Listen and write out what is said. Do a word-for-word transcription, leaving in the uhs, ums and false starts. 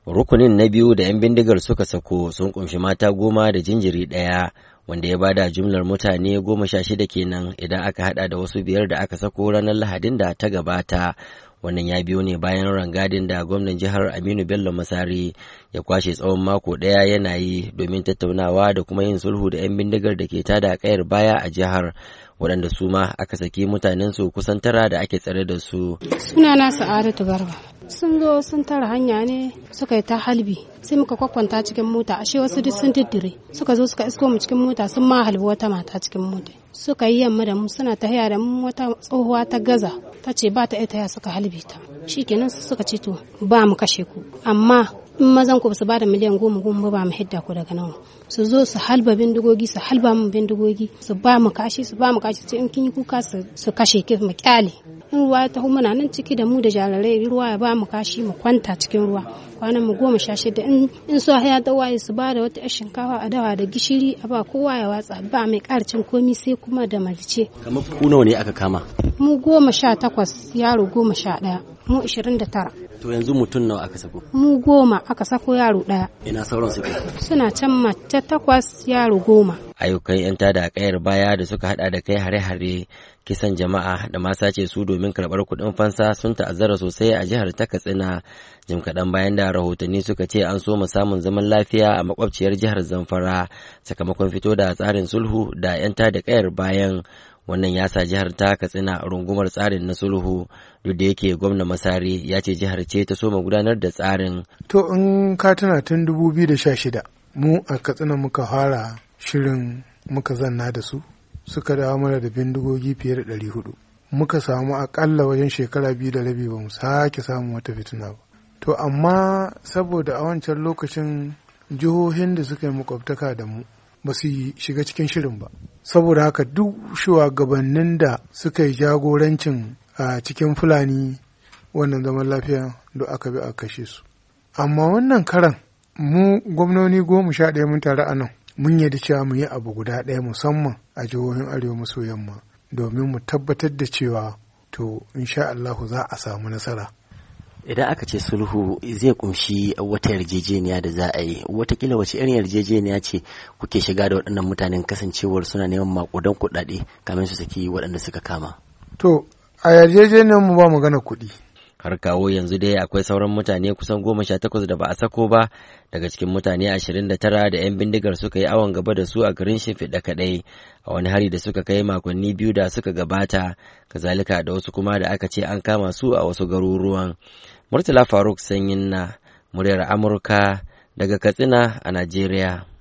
Rukunin na biyu da 'yan bindigar suka sako sun kunshi mata goma da jinjiri ɗaya, wanda ya bada jumlar mutane goma sha shida kenan idan aka hada da wasu biyar da aka sako ranar Lahadin da ta gabata. Wannan ya biyo ne bayan rangadin da gwamnan jihar Aminu Bello Masari ya kwashe tsawon mako ɗaya yana yi domin tattaunawa da kuma yin sulhu da 'yan bindigar da ke tada kayar baya a jihar, waɗanda su ma aka saki mutanensu kusan tara da ake tsare da su. Sunana Sa'adatu Garba. Sun zo sun tara hanya ne suka yi ta halbi, sai muka kwakwanta cikin mota, ashe wasu duk sun diddire, suka zo suka isko mu cikin mota, sun ma halbi wata mata cikin mota, suka yi yamma da mu, suna tahiya da mu, wata tsohuwa ta gaza ta ce ba ta iya taya, suka halbe ta. Shikenan suka ce to ba mu kashe ku, amma in mazan ku su ba da miliyan goma goma ba mu hidda ku daga nan, su zo su halba bindigogi, su halba mu bindigogi, su ba mu kashi, su ba mu kashi, in kin yi kuka su kashe ki mu kyale. In ruwa ya taho muna nan ciki da mu da jarirai, ruwa ya ba mu kashi mu kwanta cikin ruwa, kwanan mu goma sha shida. In in so ya dawaye su ba da wata shinkafa a dawa da gishiri a ba kowa ya watsa, ba mai karcin komi sai kuma da malice. Kamar ku nawa ne aka kama? Mu goma sha takwas, yaro goma sha ɗaya, mu ishirin da tara. To yanzu mutum nawa aka sako? Mu goma aka sako, yaro ɗaya. Ina sauran suke? Suna can, mace takwas, yaro goma. Ayyukan 'yan tada kayar baya da suka hada da kai hare-hare, kisan jama'a da ma sace su domin karɓar kuɗin fansa sun ta'azzara sosai a jihar ta Katsina, jim kaɗan bayan da rahotanni suka ce an so samun zaman lafiya a makwabciyar jihar Zamfara sakamakon fito da tsarin sulhu da 'yan tada kayar bayan. Wannan ya sa jihar ta Katsina rungumar tsarin na sulhu, duk da yake gwamna Masari ya ce jihar ce ta soma gudanar da tsarin. To in ka tuna tun dubu biyu da sha shida mu a Katsina muka fara shirin, muka zanna da su, suka dawo mana da bindigogi fiye da ɗari hudu. Muka samu akalla wajen shekara biyu da rabi ba mu sake samun wata fitina ba. To amma saboda a wancan lokacin jihohin da suka yi makwabtaka da mu ba su shiga cikin shirin ba, saboda haka duk shugabannin da suka yi jagorancin a cikin Fulani wannan zaman lafiya da aka bi a kashe su. Amma wannan karan mu gwamnoni goma sha ɗaya mun tare a nan, mun yadda cewa mu yi abu guda ɗaya musamman a jihohin arewa maso yamma domin mu tabbatar da cewa to insha Allahu za a samu nasara. Idan aka ce sulhu zai kunshi wata yarjejeniya da za a yi, watakila wace irin yarjejeniya ce kuke shiga da waɗannan mutanen kasancewar suna neman makudan kuɗaɗe kamin su saki waɗanda suka kama? To a yarjejeniyar mu ba magana kuɗi. Har kawo yanzu dai akwai sauran mutane kusan goma sha takwas da ba a sako ba daga cikin mutane ashirin da tara da 'yan bindigar suka yi awon gaba da su a garin Shimfiɗa kaɗai a wani hari da suka kai makonni biyu da suka gabata, kazalika da wasu kuma da aka ce an kama su a wasu garuruwan. Murtala Faruk Sanyin na muryar Amurka daga Katsina a Najeriya.